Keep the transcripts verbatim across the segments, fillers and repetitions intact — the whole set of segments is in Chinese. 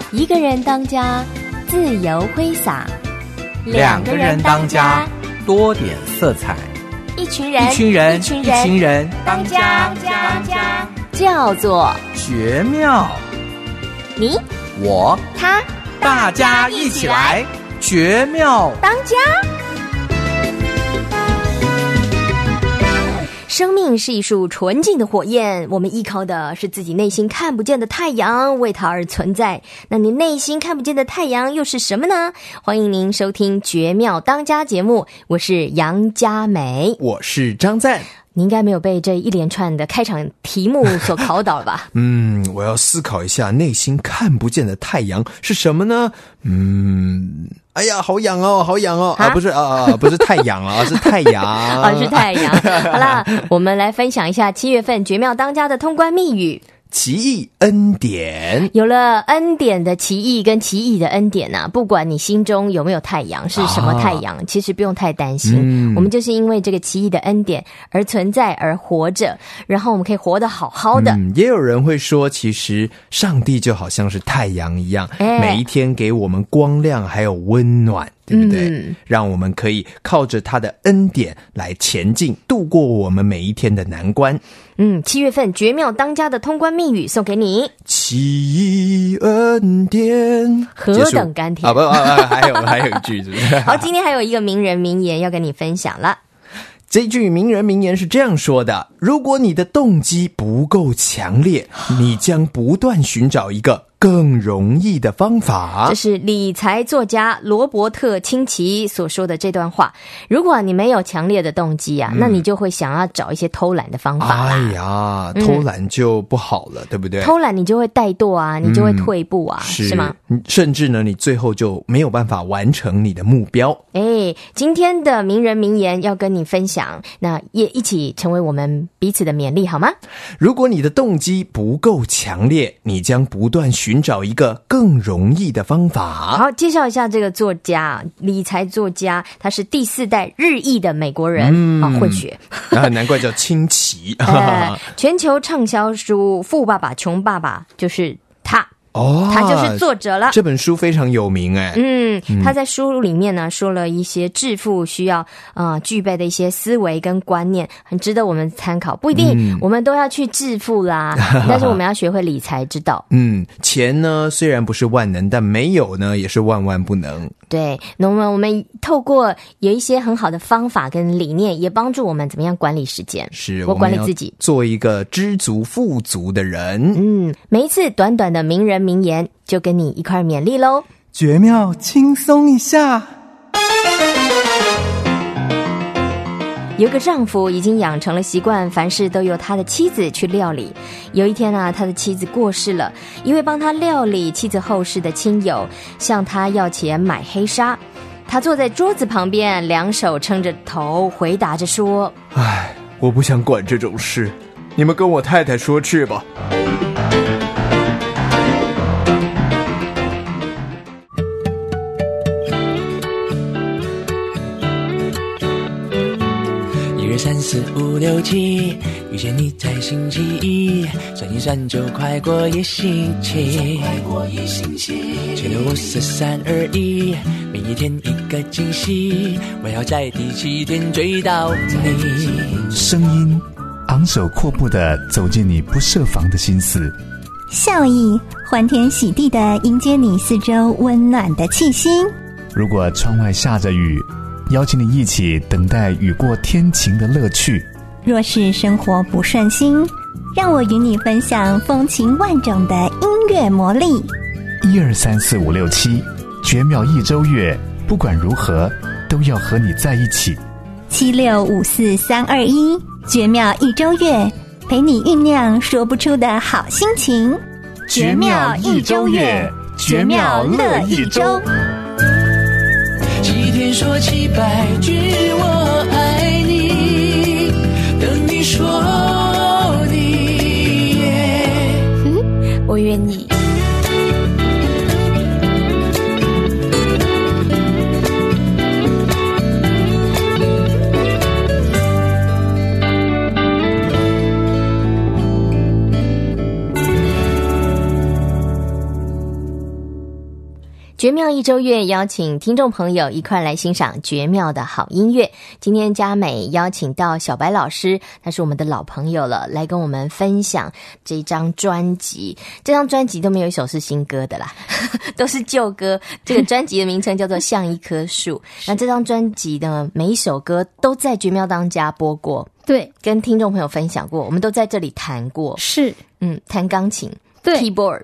一个人当家，自由挥洒； 两个人当家，多点色彩； 一群人， 一群人， 一群人， 一群人当家，当家，叫做绝妙。 你， 我， 他， 大家一起来，绝妙当家。生命是一束纯净的火焰，我们依靠的是自己内心看不见的太阳，为它而存在。那你内心看不见的太阳又是什么呢？欢迎您收听绝妙当家节目，我是杨佳美， 我是张赞。 你应该没有被这一连串的开场题目所考倒吧？ 嗯，我要思考一下，内心看不见的太阳是什么呢？嗯，哎呀，好痒哦，好痒哦！啊，不是啊，不是太阳啊，是太阳啊，是太阳。好啦，我们来分享一下七月份绝妙当家的通关密语。 奇异恩典。 有了恩典的奇异跟奇异的恩典啊，不管你心中有没有太阳，是什么太阳，啊、其实不用太担心、嗯、我们就是因为这个奇异的恩典而存在而活着，然后我们可以活得好好的、 嗯、也有人会说，其实上帝就好像是太阳一样、哎、每一天给我们光亮还有温暖，对不对、嗯、让我们可以靠着他的恩典来前进，度过我们每一天的难关。 嗯，七月份绝妙当家的通关密语送给你。 奇异恩典， 何等甘甜啊！不啊啊，还有还有一句是不是？ 好，今天还有一个名人名言要跟你分享了。 这句名人名言是这样说的：如果你的动机不够强烈，你将不断寻找一个更容易的方法。 这是理财作家罗伯特清崎所说的这段话。如果你没有强烈的动机啊、嗯、那你就会想要找一些偷懒的方法啦。 哎呀，偷懒就不好了、嗯、对不对？ 偷懒你就会怠惰啊，你就会退步啊、嗯、是, 是吗？ 甚至呢，你最后就没有办法完成你的目标。 哎，今天的名人名言要跟你分享，那也一起成为我们彼此的勉励好吗？ 如果你的动机不够强烈，你将不断寻找一个更容易的方法。 好，介绍一下这个作家，理财作家，他是第四代日裔的美国人、嗯、啊，混血啊，难怪叫清崎、 呃、全球畅销书《富爸爸穷爸爸》就是他哦，他就是作者了。 这本书非常有名哎。 嗯，他在书里面呢说了一些致富需要呃具备的一些思维跟观念，很值得我们参考。不一定、嗯、我们都要去致富啦，但是我们要学会理财之道。 嗯，钱呢虽然不是万能，但没有呢也是万万不能。 对，那么我们透过有一些很好的方法跟理念，也帮助我们怎么样管理时间， 是我管理自己， 做一个知足富足的人。 嗯，每一次短短的名人名言就跟你一块勉励咯。 绝妙轻松一下。 有个丈夫已经养成了习惯，凡事都由他的妻子去料理。有一天啊，他的妻子过世了，一位帮他料理妻子后事的亲友向他要钱买黑纱。他坐在桌子旁边，两手撑着头，回答着说： 唉，我不想管这种事，你们跟我太太说去吧。 三四五六七，遇见你在星期一，算一算就快过一星期，七六五四三二一，每一天一个惊喜，我要在第七天追到你。 声音昂首阔步地走进你不设防的心思， 笑意欢天喜地地迎接你四周温暖的气息。 如果窗外下着雨，邀请你一起等待雨过天晴的乐趣。 若是生活不顺心，让我与你分享风情万种的音乐魔力。 一二三四五六七，绝妙一周月，不管如何都要和你在一起。 七六五四三二一，绝妙一周月，陪你酝酿说不出的好心情。 绝妙一周月，绝妙乐一周。 七天说七百句我爱你，等你说你耶。 我愿意。 绝妙一周月邀请听众朋友一块来欣赏绝妙的好音乐。今天嘉美邀请到小白老师，他是我们的老朋友了，来跟我们分享这张专辑。这张专辑都没有一首是新歌的啦，都是旧歌。这个专辑的名称叫做《像一棵树》。那这张专辑呢，每一首歌都在绝妙当家播过， 对， 跟听众朋友分享过，我们都在这里弹过。 是， 嗯，弹钢琴， 对 ，keyboard。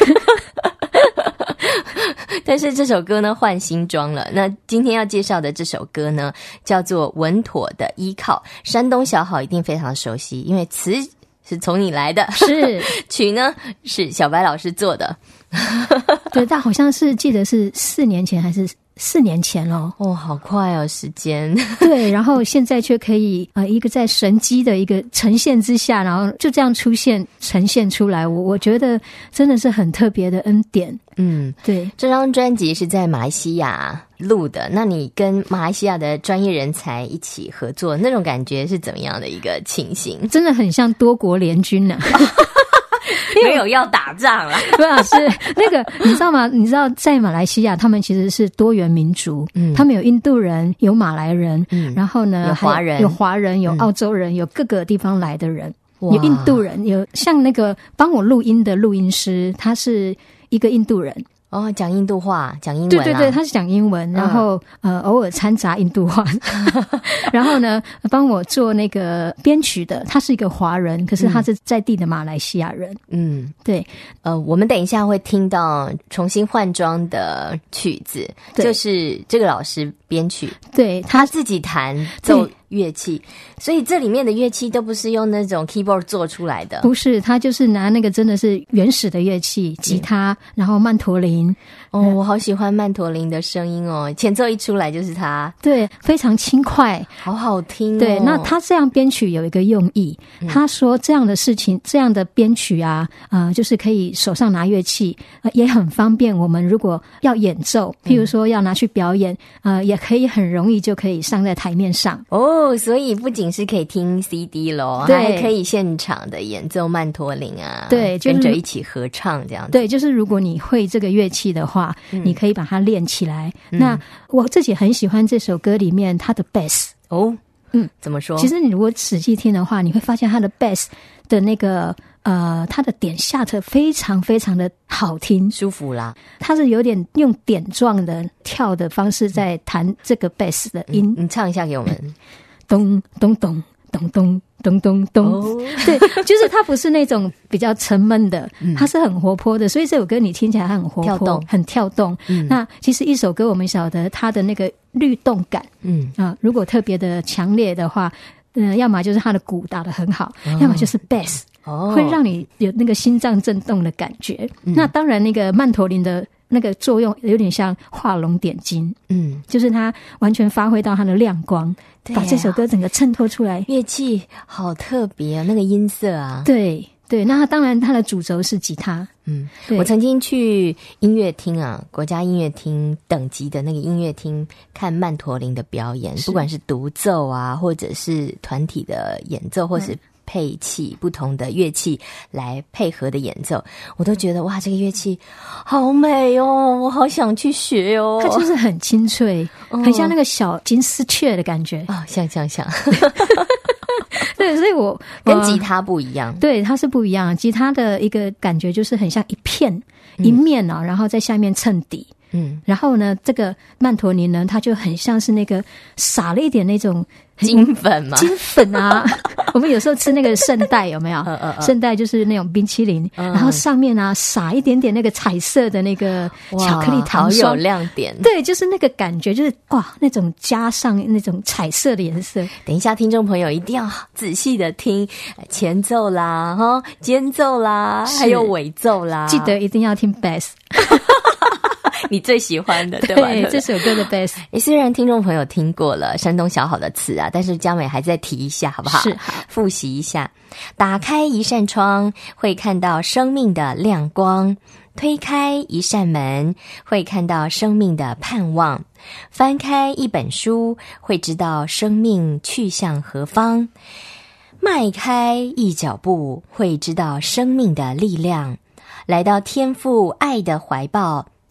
但是这首歌呢换新装了。那今天要介绍的这首歌呢叫做《稳妥的依靠》，山东小好一定非常熟悉，因为词是从你来的， 是曲呢是小白老师做的。 对，但好像是记得是四年前还是四年前咯。 哦，好快哦，时间。 对，然后现在却可以呃一个在神机的一个呈现之下，然后就这样出现呈现出来，我我觉得真的是很特别的恩典。 嗯， 对， 这张专辑是在马来西亚录的，那你跟马来西亚的专业人才一起合作，那种感觉是怎么样的一个情形？ 真的很像多国联军呢、啊。 没有要打仗啦， 不是那个，你知道吗？你知道在马来西亚，他们其实是多元民族，嗯，他们有印度人，有马来人，嗯，然后呢， 有华人， 有华人，有澳洲人，嗯、有各个地方来的人，有印度人，有像那个帮我录音的录音师，他是一个印度人。 哦，讲印度话，讲英文、啊。 对对对，他是讲英文，然后、嗯、呃偶尔掺杂印度话。然后呢，帮我做那个编曲的，他是一个华人，可是他是在地的马来西亚人。嗯，对。 呃，我们等一下会听到重新换装的曲子，就是这个老师编曲， 对他自己弹奏乐器，所以这里面的乐器都不是用那种 keyboard 做出来的， 不是，他就是拿那个真的是原始的乐器，吉他，然后曼陀林。 哦，我好喜欢曼陀林的声音哦，前奏一出来就是它， 对，非常轻快， 好好听哦。 对，那他这样编曲有一个用意，嗯、他说这样的事情，这样的编曲啊，呃，就是可以手上拿乐器，呃，也很方便。我们如果要演奏，譬如说要拿去表演，呃，也可以很容易就可以上在台面上。 哦，所以不仅是可以听 C D 咯，还可以现场的演奏曼陀林啊， 对，就是、 跟着一起合唱这样子。 对，就是如果你会这个乐器的话，嗯、你可以把它练起来。嗯、那我自己很喜欢这首歌里面它的 bass 哦，嗯，怎么说？ 其实你如果仔细听的话，你会发现它的 bass 的那个呃，它的点下的非常非常的好听， 舒服啦。 它是有点用点状的跳的方式在弹这个 bass 的音。 嗯、你唱一下给我们， 咚咚咚咚咚。咚咚咚、哦，对，就是它不是那种比较沉闷的，嗯、它是很活泼的，所以这首歌你听起来很活泼，跳动很跳动。嗯、那其实一首歌我们晓得它的那个律动感，嗯啊，如果特别的强烈的话，呃，要么就是它的鼓打得很好，哦、要么就是 bass，哦，会让你有那个心脏震动的感觉。嗯、那当然，那个曼陀林的那个作用有点像画龙点睛，嗯，就是它完全发挥到它的亮光。把这首歌整个衬托出来， 乐器好特别啊，那个音色啊， 对对，那它当然它的主轴是吉他。 嗯，我曾经去音乐厅啊，国家音乐厅等级的那个音乐厅看曼陀林的表演，不管是独奏啊，或者是团体的演奏，或是配器，不同的乐器来配合的演奏，我都觉得哇，这个乐器好美哦，我好想去学哦。 它就是很清脆，嗯、很像那个小金丝雀的感觉啊、哦，像像像。 对，所以我跟吉他不一样， 对，它是不一样。吉他的一个感觉就是很像一片、嗯、一面啊，然后在下面衬底。嗯，然后呢，这个曼陀林呢，它就很像是那个撒了一点那种金粉嘛， 金粉啊。我们有时候吃那个圣代有没有？圣代就是那种冰淇淋，嗯、然后上面啊撒一点点那个彩色的那个巧克力糖霜， 好有亮点。 对，就是那个感觉，就是哇，那种加上那种彩色的颜色。 等一下，听众朋友一定要仔细的听前奏啦，哈，间奏啦，还有尾奏啦， 记得一定要听 bass。 你最喜欢的对吧？ 对，这首歌的 bass。 诶，虽然听众朋友听过了山东小好的词啊，但是嘉美还再提一下好不好？ 是， 复习一下。打开一扇窗，会看到生命的亮光；推开一扇门，会看到生命的盼望；翻开一本书，会知道生命去向何方；迈开一脚步，会知道生命的力量；来到天父爱的怀抱，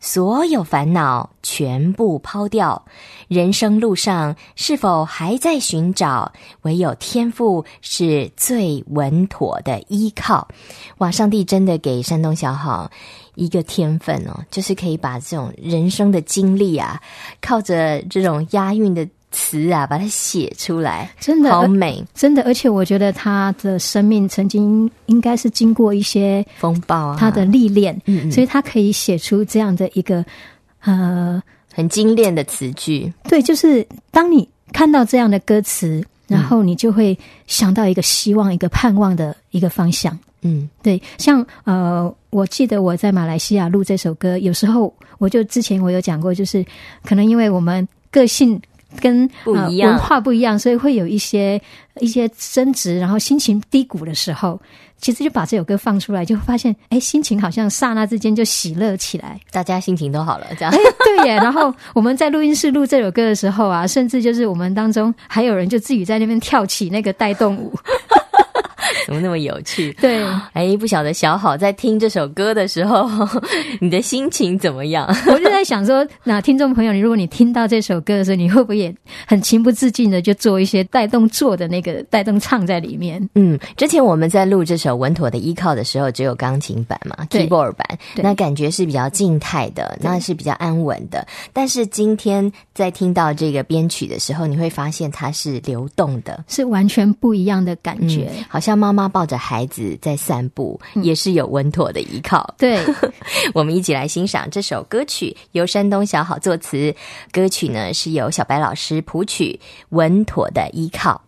所有烦恼全部抛掉，人生路上是否还在寻找？唯有天父是最稳妥的依靠。哇，上帝真的给山东小好一个天分哦，就是可以把这种人生的经历啊，靠着这种押韵的词啊，把它写出来， 真的好美， 真的。而且我觉得他的生命曾经应该是经过一些风暴啊， 他的历练， 嗯嗯， 所以他可以写出这样的一个呃很精炼的词句。 对，就是当你看到这样的歌词，然后你就会想到一个希望、一个盼望的一个方向。 嗯， 对，像呃，我记得我在马来西亚录这首歌，有时候我就之前我有讲过，就是可能因为我们个性跟不一样、 呃、文化不一样，所以会有一些一些争执，然后心情低谷的时候，其实就把这首歌放出来，就会发现，哎，心情好像刹那之间就喜乐起来， 大家心情都好了，这样。 哎，对耶。然后我们在录音室录这首歌的时候啊，甚至就是我们当中还有人就自己在那边跳起那个带动舞。 怎么那么有趣？ 对， 哎，不晓得小好在听这首歌的时候，你的心情怎么样？ 我就在想说，那听众朋友，你如果你听到这首歌的时候，你会不会也很情不自禁的就做一些带动做的那个带动唱在里面？ 嗯，之前我们在录这首《稳妥的依靠》的时候，只有钢琴版嘛 ，keyboard 版，那感觉是比较静态的，那是比较安稳的。但是今天在听到这个编曲的时候，你会发现它是流动的， 是完全不一样的感觉， 嗯、好像妈妈抱着孩子在散步，嗯、也是有稳妥的依靠。 对， 我们一起来欣赏这首歌曲，由山东小好作词，歌曲呢是由小白老师谱曲，《稳妥的依靠》。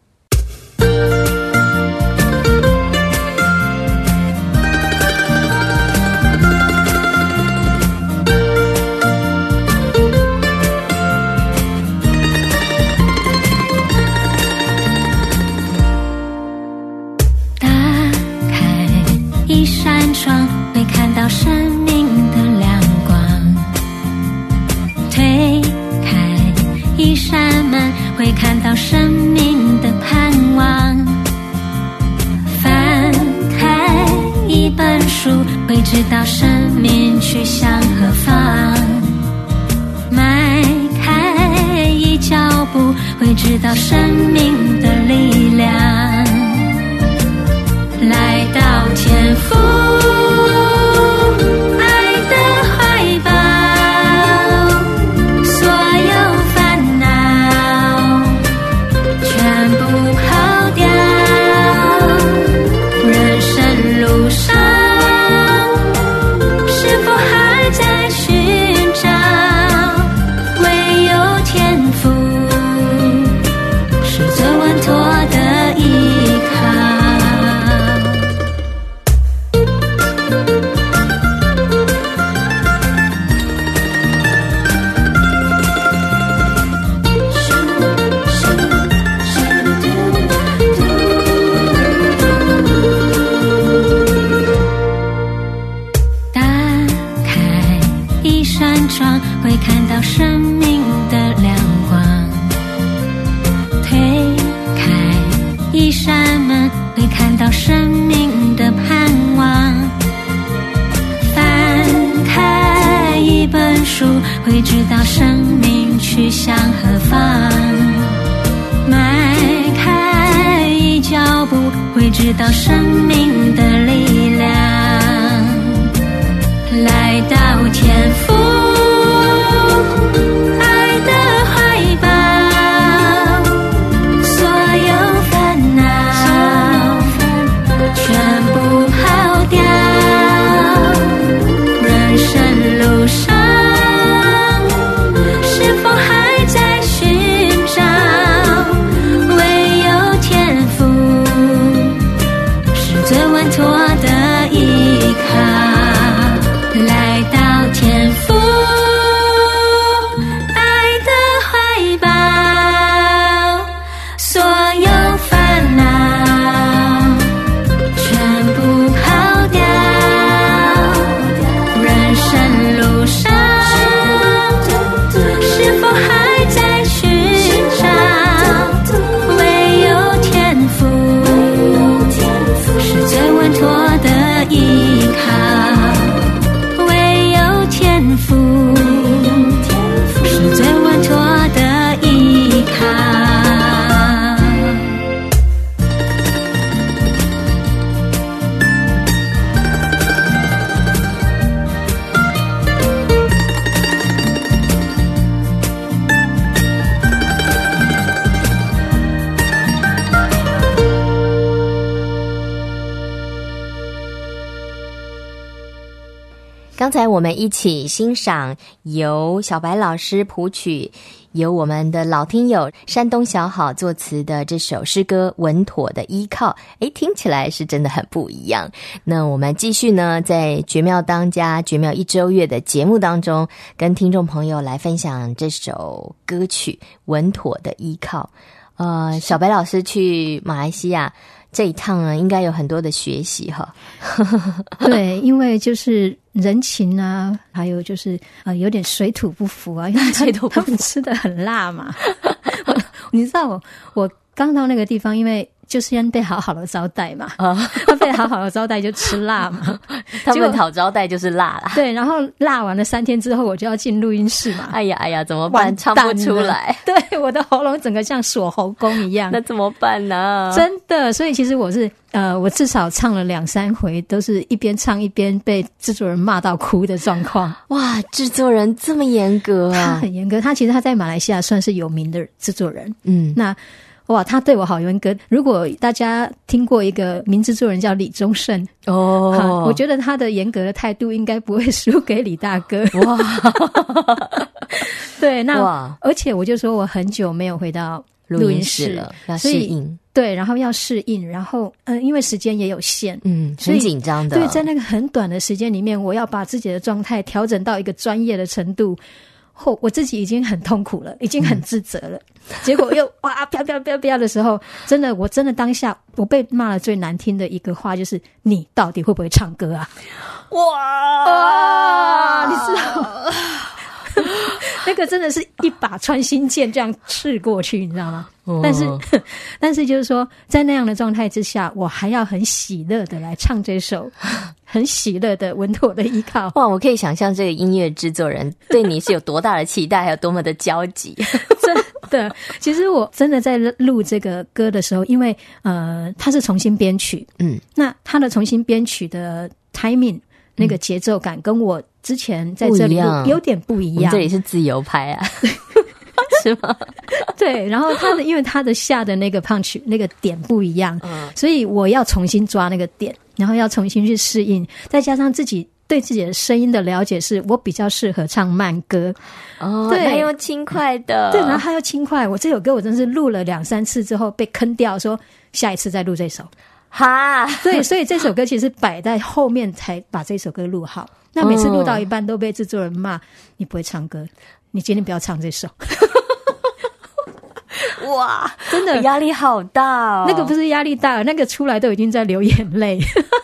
一扇窗会看到生命的亮光，推开一扇门会看到生命的盼望，翻开一本书会知道生命去向何方，迈开一脚步会知道生命的力量，来到天父爱的怀抱，所有烦恼全部抛掉，人生路上是否还在寻找，唯有天父是最稳妥的依靠。会看到生命的亮光，推开一扇门会看到生命的盼望，翻开一本书会知道生命去向何方，迈开一脚步会知道生命的力量，来到天父爱的怀抱，所有烦恼全部抛掉，人生路上是否还在寻找，唯有天父是最稳妥的依靠，来到天父依靠。 刚才我们一起欣赏由小白老师谱曲，由我们的老听友山东小好作词的这首诗歌《稳妥的依靠》，诶，听起来是真的很不一样。那我们继续呢，在绝妙当家绝妙一周月的节目当中，跟听众朋友来分享这首歌曲《稳妥的依靠》。呃，小白老师去马来西亚这一趟呢，应该有很多的学习哈。 对，因为就是人情啊，还有就是呃有点水土不服啊，因为水土他们吃的很辣嘛。你知道我我刚到那个地方，因为就先被好好的招待嘛，啊，被好好的招待就吃辣嘛， 他们讨招待就是辣啦。 对，然后辣完了三天之后，我就要进录音室嘛。 哎呀哎呀，怎么办？唱不出来。 对，我的喉咙整个像锁喉功一样。 那怎么办呢？ 真的，所以其实我是呃，我至少唱了两三回，都是一边唱一边被制作人骂到哭的状况。 哇，制作人这么严格啊？ 他很严格，他其实他在马来西亚算是有名的制作人。 嗯， 那。哇，他对我好严格。如果大家听过一个名制作人叫李宗盛哦，我觉得他的严格的态度应该不会输给李大哥。哇，对，那哇而且我就说我很久没有回到录音室了， 要适应。 对，然后要适应，然后嗯、呃，因为时间也有限， 嗯，很紧张的。 对，在那个很短的时间里面，我要把自己的状态调整到一个专业的程度。后我自己已经很痛苦了，已经很自责了，嗯、结果又哇啪啪啪啪的时候，真的，我真的当下我被骂了最难听的一个话就是你到底会不会唱歌啊？哇哇，你知道那个真的是一把穿心箭这样刺过去，你知道吗？哦、但是但是就是说在那样的状态之下，我还要很喜乐的来唱这首很喜乐的稳妥的依靠。 哇，我可以想象这个音乐制作人对你是有多大的期待还有多么的焦急。 真的，其实我真的在录这个歌的时候，因为呃它是重新编曲，嗯，那它的重新编曲的 timing 那个节奏感跟我之前在这里录有点不一样， 这里是自由拍啊。是吗？ 对，然后他的因为他的下的那个 punch 那个点不一样，嗯，所以我要重新抓那个点，然后要重新去适应，再加上自己对自己的声音的了解，是我比较适合唱慢歌哦，对，还有轻快的， 对，然后还有轻快。我这首歌我真是录了两三次之后被坑掉，说下一次再录这首。哈，对，所以这首歌其实摆在后面才把这首歌录好。那每次录到一半都被制作人骂，你不会唱歌，你今天不要唱这首。 哇，真的压力好大哦！ 那个不是压力大，那个出来都已经在流眼泪。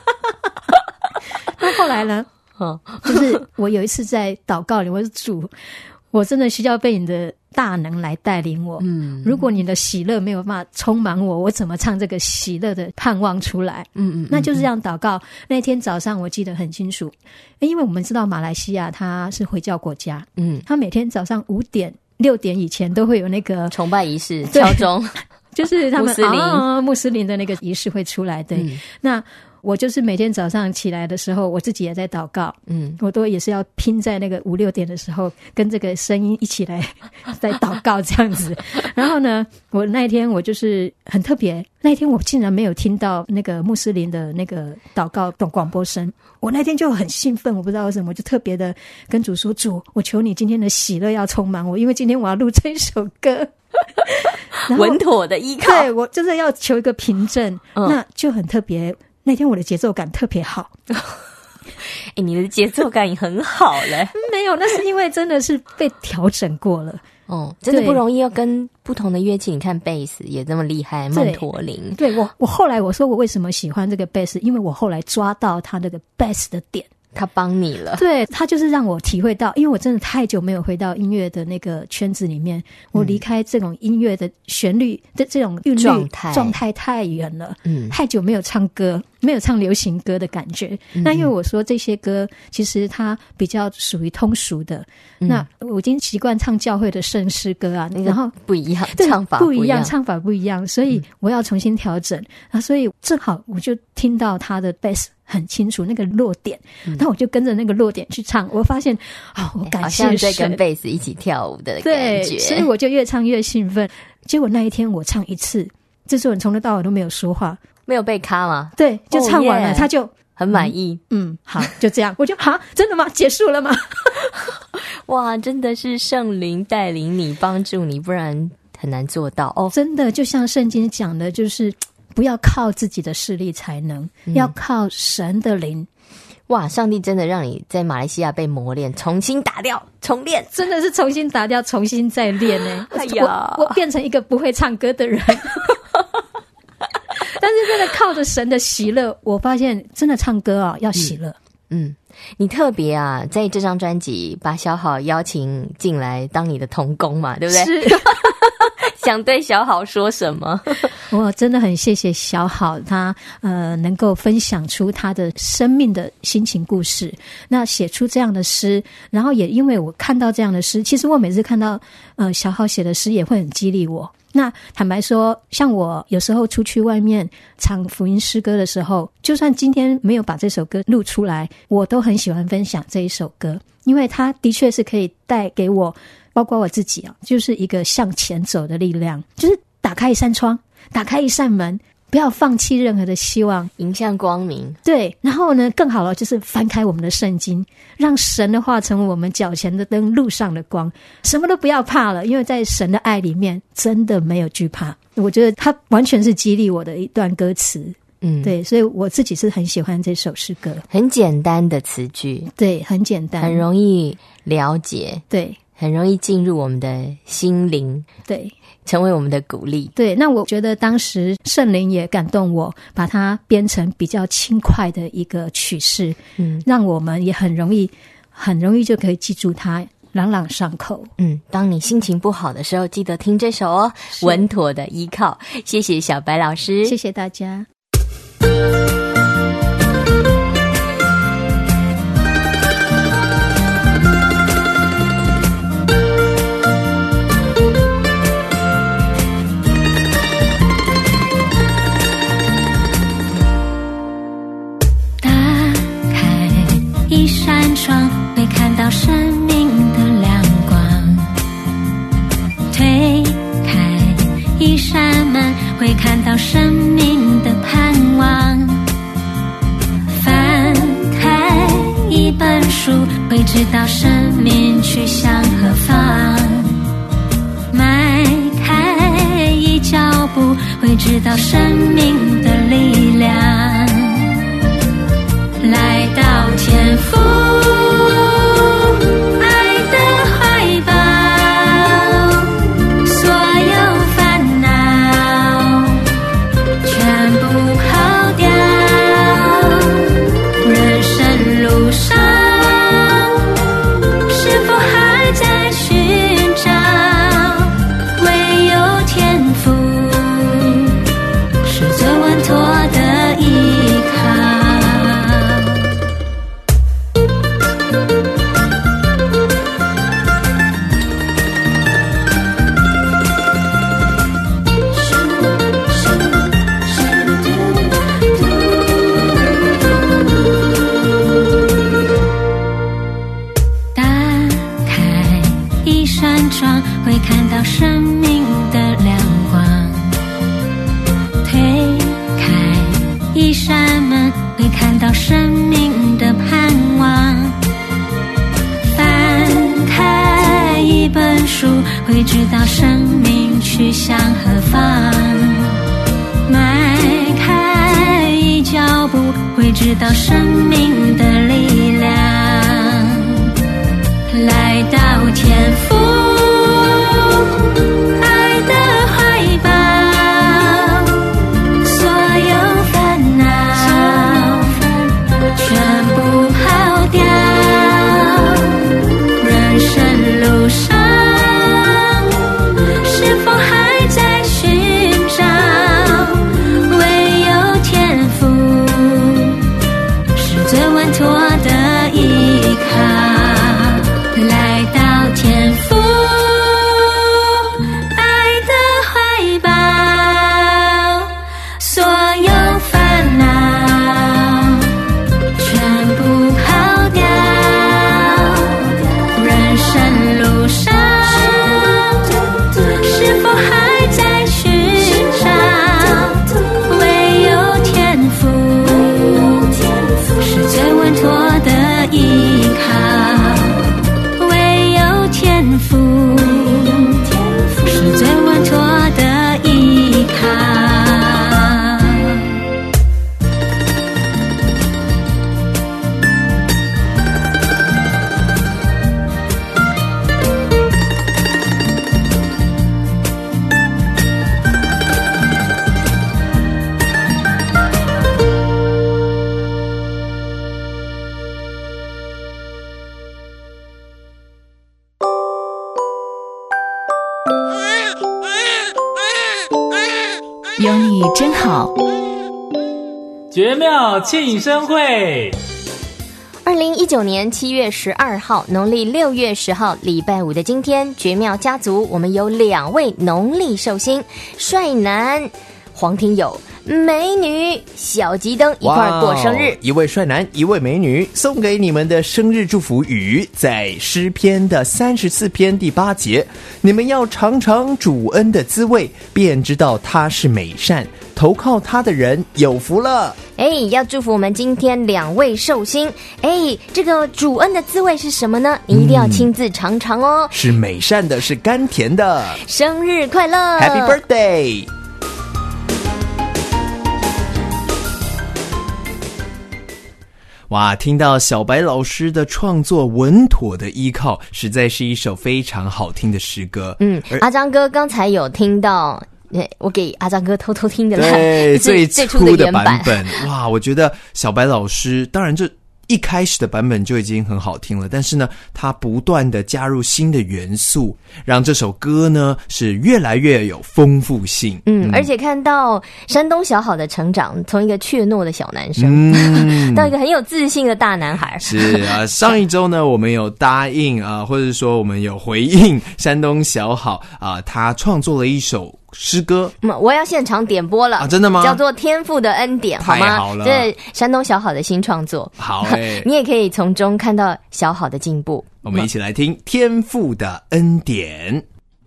那后来呢？哦，就是我有一次在祷告里，我是主，我真的需要被你的大能来带领我。嗯，如果你的喜乐没有办法充满我，我怎么唱这个喜乐的盼望出来？嗯 嗯, 嗯，那就是这样祷告。那天早上我记得很清楚，因为我们知道马来西亚它是回教国家，嗯，它每天早上五点。六点以前都会有那个崇拜仪式敲钟， 就是他们穆斯林、 啊、穆斯林的那个仪式会出来。对、嗯，那我就是每天早上起来的时候，我自己也在祷告，嗯，我都也是要拼在那个五六点的时候，跟这个声音一起来在祷告这样子。然后呢，我那一天我就是很特别，那一天我竟然没有听到那个穆斯林的那个祷告的广播声。我那天就很兴奋，我不知道为什么，我就特别的跟主说：“主，我求你今天的喜乐要充满我，因为今天我要录这首歌。” 稳妥的依靠， 对，我就是要求一个凭证，嗯、那就很特别。那天我的节奏感特别好。 哎、欸，你的节奏感也很好嘞。 没有，那是因为真的是被调整过了。 哦，真的不容易，要跟不同的乐器，你看贝斯也这么厉害，曼陀林。 对，我我后来我说我为什么喜欢这个贝斯，因为我后来抓到他这个贝斯的点。 他帮你了， 对，他就是让我体会到，因为我真的太久没有回到音乐的那个圈子里面，我离开这种音乐的旋律的这种韵律状态状态太远了，嗯，太久没有唱歌，没有唱流行歌的感觉。嗯、那因为我说这些歌其实它比较属于通俗的，嗯、那我已经习惯唱教会的圣诗歌啊，然后不一样，唱法不一样，唱法不一样，所以我要重新调整、嗯、啊，所以正好我就听到他的 bass。很清楚那个落点，那、嗯、我就跟着那个落点去唱，我发现啊、哦，我感谢神， 好像在跟贝斯一起跳舞的感觉， 对，所以我就越唱越兴奋。结果那一天我唱一次，制作人从头到尾都没有说话， 没有被卡吗？ 对，就唱完了， oh, yeah. 他就很满意。 嗯，嗯好，就这样。我就哈，真的吗？结束了吗？ 哇，真的是圣灵带领你，帮助你，不然很难做到哦。 真的，就像圣经讲的，就是不要靠自己的势力才能，嗯、要靠神的灵。 哇，上帝真的让你在马来西亚被磨练，重新打掉重练， 真的是重新打掉重新再练呢。 哎呀， 我我变成一个不会唱歌的人。但是真的靠着神的喜乐，我发现真的唱歌啊要喜乐。 嗯，嗯你特别啊，在这张专辑把小好邀请进来当你的同工嘛，对不对？ 是。 想对小好说什么？ 我真的很谢谢小好，他呃能够分享出他的生命的心情故事，那写出这样的诗，然后也因为我看到这样的诗，其实我每次看到呃小好写的诗也会很激励我。那坦白说，像我有时候出去外面唱福音诗歌的时候，就算今天没有把这首歌录出来，我都很喜欢分享这一首歌，因为它的确是可以带给我，包括我自己啊，就是一个向前走的力量，就是打开一扇窗，打开一扇门，不要放弃任何的希望， 迎向光明。 对，然后呢，更好了，就是翻开我们的圣经，让神的话成为我们脚前的灯，路上的光，什么都不要怕了，因为在神的爱里面，真的没有惧怕。我觉得它完全是激励我的一段歌词。嗯，对，所以我自己是很喜欢这首诗歌， 很简单的词句， 对，很简单， 很容易了解， 对， 很容易进入我们的心灵， 对， 成为我们的鼓励。 对，那我觉得当时圣灵也感动我，把它编成比较轻快的一个曲式，嗯，让我们也很容易很容易就可以记住它，朗朗上口。 嗯，当你心情不好的时候，记得听这首哦，稳妥的依靠。谢谢小白老师， 谢谢大家。 一扇窗会看到生命的亮光，推开一扇门会看到生命的盼望，翻开一本书会知道生命去向何方，迈开一脚步会知道生命的力量，来到天父爱的怀抱，所有烦恼全部抛掉，人生路上是否还在寻找，唯有天父是最稳妥的依靠。会看到生命的亮光，推开一扇门会看到生命的盼望，翻开一本书会知道生命去向何方，迈开一脚步会知道生命的力量，来到天父爱的怀抱，所有烦恼全部抛掉，人生路上是否还在寻找，唯有天父是最稳妥的依靠，来到天父唯有妙。 绝妙庆生会。 二零一九年七月十二号，农历六月十号，礼拜五的今天，绝妙家族我们有两位农历寿星，帅男黄庭友，美女小吉灯一块过生日， 一位帅男，一位美女，送给你们的生日祝福语，在诗篇的三十四篇第八节，你们要尝尝主恩的滋味，便知道他是美善，投靠他的人有福了。 哎，要祝福我们今天两位寿星。哎，这个主恩的滋味是什么呢？你一定要亲自尝尝哦。 嗯、是美善的，是甘甜的。 生日快乐 ，Happy Birthday！哇，听到小白老师的创作《稳妥的依靠》，实在是一首非常好听的诗歌。 嗯，阿张哥刚才有听到。我给阿张哥偷偷听的啦， 对，最初的版本。 哇，我觉得小白老师，当然这一开始的版本就已经很好听了，但是呢，他不断的加入新的元素，让这首歌呢是越来越有丰富性。 嗯，嗯而且看到山东小好的成长，从一个怯懦的小男生、嗯、到一个很有自信的大男孩。 是啊，上一周呢，我们有答应啊，或者说我们有回应山东小好啊，他创作了一首诗歌， 嗯，我要现场点播了啊！真的吗？ 叫做《天父的恩典》，好吗？ 太好了， 这是山东小好的新创作。 好欸， 你也可以從中看到小好的進步。 我們一起來聽《天父的恩典》。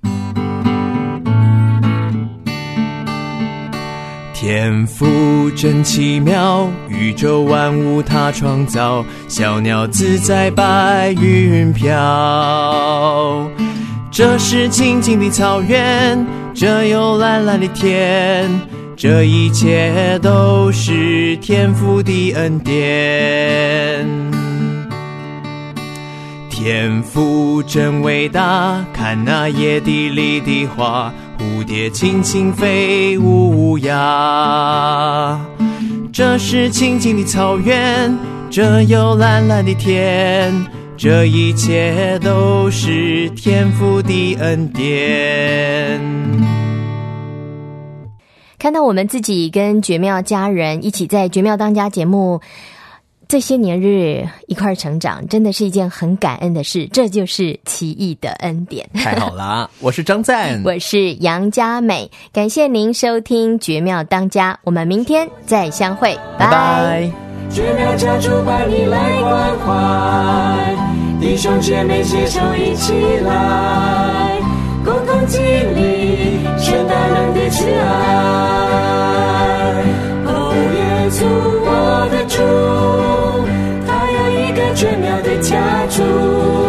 天父真奇妙，宇宙万物他創造，小鳥自在白雲飄。這是青青的草原，這有藍藍的天，這一切都是天父的恩典。天父真偉大，看那野地裡的花，蝴蝶輕輕飛烏鴉。這是青青的草原，這有藍藍的天，這一切都是天父的恩典。 看到我們自己跟絕妙家人一起在絕妙當家節目這些年日一塊成長，真的是一件很感恩的事，這就是奇異的恩典。 太好了，我是張贊， 我是楊嘉美，感謝您收聽絕妙當家，我們明天再相會，拜拜。 絕妙家族把你來關懷，弟兄姐妹攜手一起來，共同經歷神大能的慈愛。哦，耶穌我的主，他有一個絕妙的家族。